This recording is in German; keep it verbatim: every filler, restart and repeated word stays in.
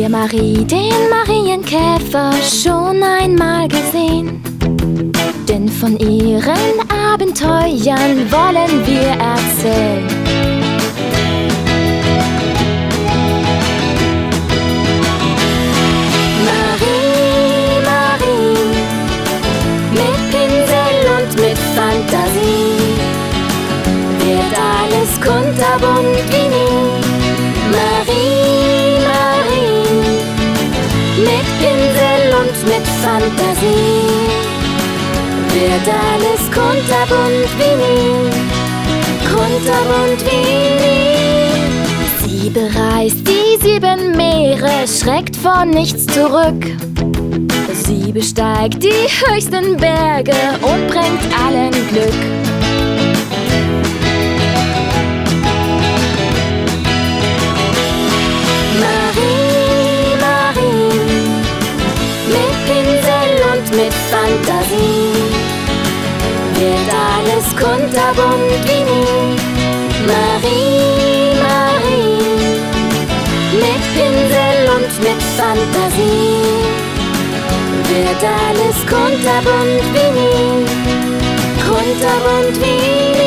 ihr Marie den Marienkäfer schon einmal gesehen? Denn von ihren Abenteuern wollen wir erzählen. Marie, Marie, mit Pinsel und mit Fantasie wird alles kunterbunt wie nie. Marie, Marie, mit Pinsel und mit Fantasie wird alles kunterbunt wie nie, kunterbunt wie nie. Sie bereist die sieben Meere, schreckt vor nichts zurück. Sie besteigt die höchsten Berge und bringt allen Glück. Marie, Marie, mit Pinsel und mit Fantasie wird alles kunterbunt wie nie. Marie, Marie, mit Pinsel und mit Fantasie wird alles kunterbunt wie nie, kunterbunt wie nie.